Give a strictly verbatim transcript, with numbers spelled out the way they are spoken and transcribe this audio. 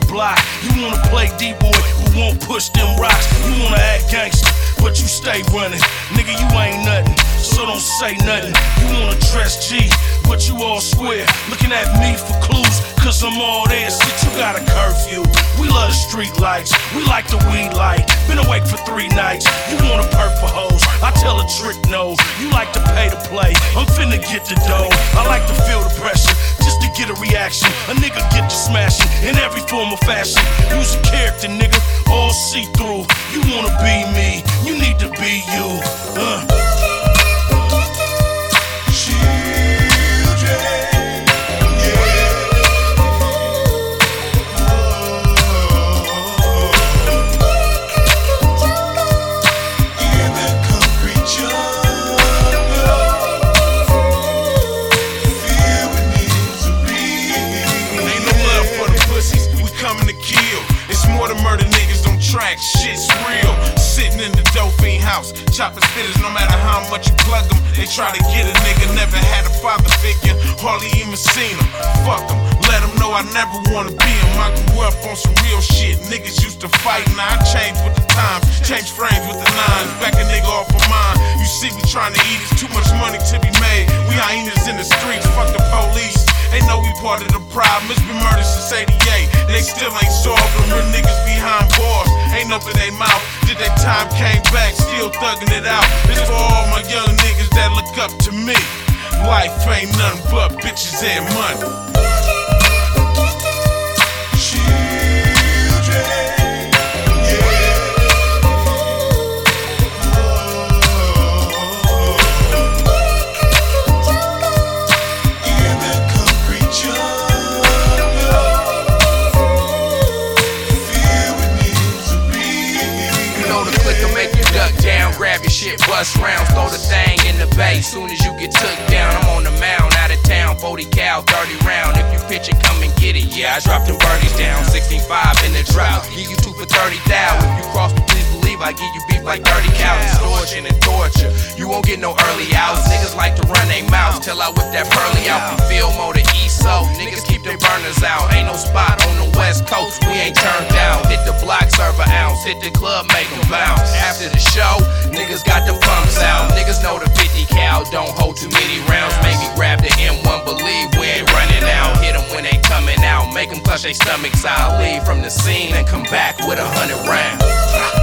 block. You wanna play D-boy, but won't push them rocks. You wanna act gangster, but you stay running. Nigga, you ain't nothing, so don't say nothing. You wanna dress G, but you all square. Looking at me for clues, cause I'm all there. Shit, you got a curfew. We love the street lights, we like the weed light. Been awake for three nights, you want a perk for hoes. I tell a trick no, you like to pay to play. I'm finna get the dough, I like to feel the pressure, just to get a reaction. A nigga get to smashing, in every form of fashion. Use a character, nigga, all see-through. You wanna be me, you need to be you. uh. Track, shit's real. Sitting in the Dauphine house, chopping spitters, no matter how much you plug them. They try to get a nigga, never had a father figure, hardly even seen him. Fuck them, let them know I never wanna be him. I grew up on some real shit, niggas used to fight. Now I changed with the times, changed frames with the nines. Back a nigga off of mine, you see me trying to eat, it's too much money to be made. We hyenas in the streets, fuck the police. They know we part of the problem, it's been murdered since eighty-eight. They still ain't solved them, real niggas behind bars. Ain't up in they mouth, did they time, came back, still thugging it out. This for all my young niggas that look up to me. Life ain't nothing but bitches and money. Grab your shit, bust rounds, throw the thing in the bay. Soon as you get took down, I'm on the mound, out of town, forty cal, thirty round. If you pitchin', come and get it, yeah, I dropped them birdies down. sixteen five in the drought, give you two for thirty thou. If you cross me, please believe I give you beef like thirty cows. Extortion and torture, you won't get no early outs. Niggas like to run they mouths till I whip that pearly out. We feel more the east, so niggas keep their burners out. Ain't no spot on the west coast, we ain't turned down. Hit the block, serve an ounce, hit the club, make them bounce. After the show, niggas got them pumps out. Niggas know the fifty cal don't hold too many rounds. Make me grab the M one, believe we ain't running out. Hit them when they coming out, make them clutch they stomachs. I'll leave from the scene and come back with a hundred rounds.